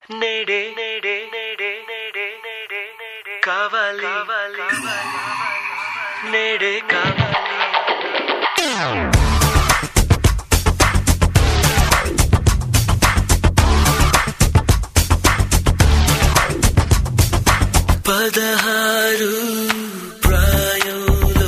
నేడే నేడే నేడే నేడే నేడే నేడే కావాలి నేడే కావాలి పదహారు ప్రాయంలో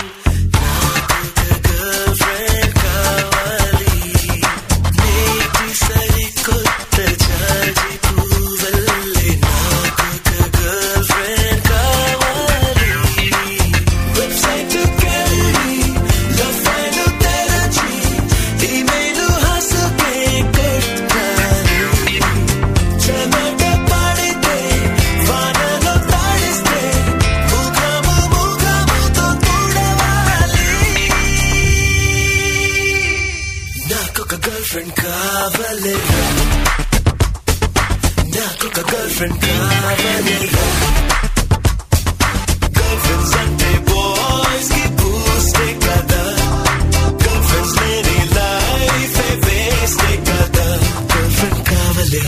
నాకొక గర్ల్ ఫ్రెండ్ కావాలి నేటి సరికొత్త జాజి పువ్వుల్లే నాకొక గర్ల్ ఫ్రెండ్ కావాలి వెబ్సైట్కెళ్ళి లవ్ ఫైల్ తెరచి ఈమెయిల్ హసుకే కొట్టాలి చెమట పడితే వానలో తడిస్తే ముఖముతో తుడవాలి నాకొక గర్ల్ ఫ్రెండ్ కావాలి నాకొక గర్ల్ ఫ్రెండ్ కావాలి గర్ల్ ఫ్రెండ్స్ అంటే బాయ్స్ కి బూస్టే కదా గర్ల్ ఫ్రెండ్స్ లేని లైఫ్ వేస్టే కదా గర్ల్ ఫ్రెండ్ కావాలి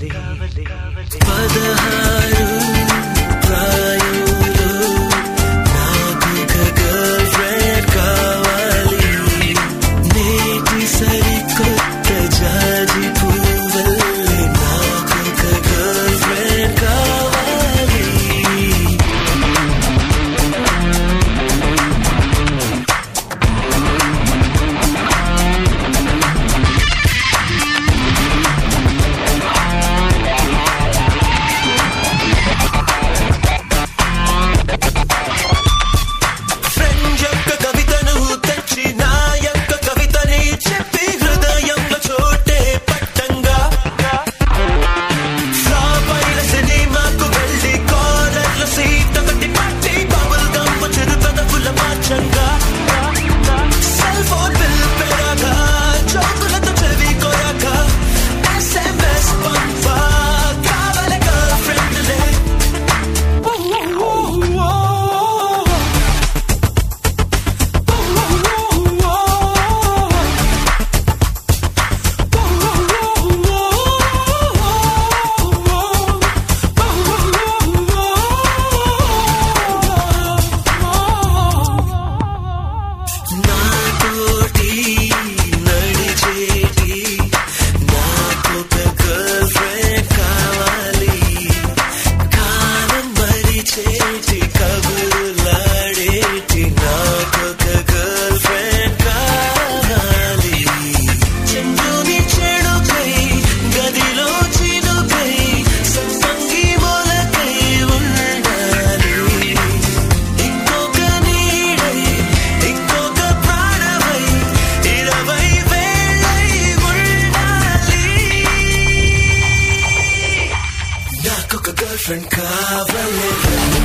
పదహారు ప్రాయంలో నాకొక గర్ల్ ఫ్రెండ్ కావాలి నేటి సరికొత్త జాజి పువ్వుల్లే నాకొక గర్ల్ ఫ్రెండ్ కావాలి ఫ్రెండ్ యొక్క కవితను తెచ్చి నా యొక్క కవితని చెప్పి హృదయంలో చోటే పట్టంగా ఫ్లాప్ అయిన సినిమాకు వెళ్ళి కార్నర్లో సీట్ ఒకటి పట్టి బబుల్ గమ్ చెరు పెదవుల మార్చంగా సెల్ ఫోన్ బిల్ పెరగా చోకులతో చెవి కొరగా SMS పంపా కావాలి గర్ల్ ఫ్రెండ్లే నాతోటి నడిచేటి నాకొక గర్ల్ ఫ్రెండ్ కావాలి కాలం మరిచేటి కబుర్లాడేటి నాకొక గర్ల్ ఫ్రెండ్ కావాలి చెండుని చెడుకై గదిలో చినుకై సంపంగి మొలకై ఉండాలి ఇంకొక నీడై ఇంకొక ప్రాణమై 20 వేళై ఉండాలి నాకొక గర్ల్ ఫ్రెండ్ కావాలి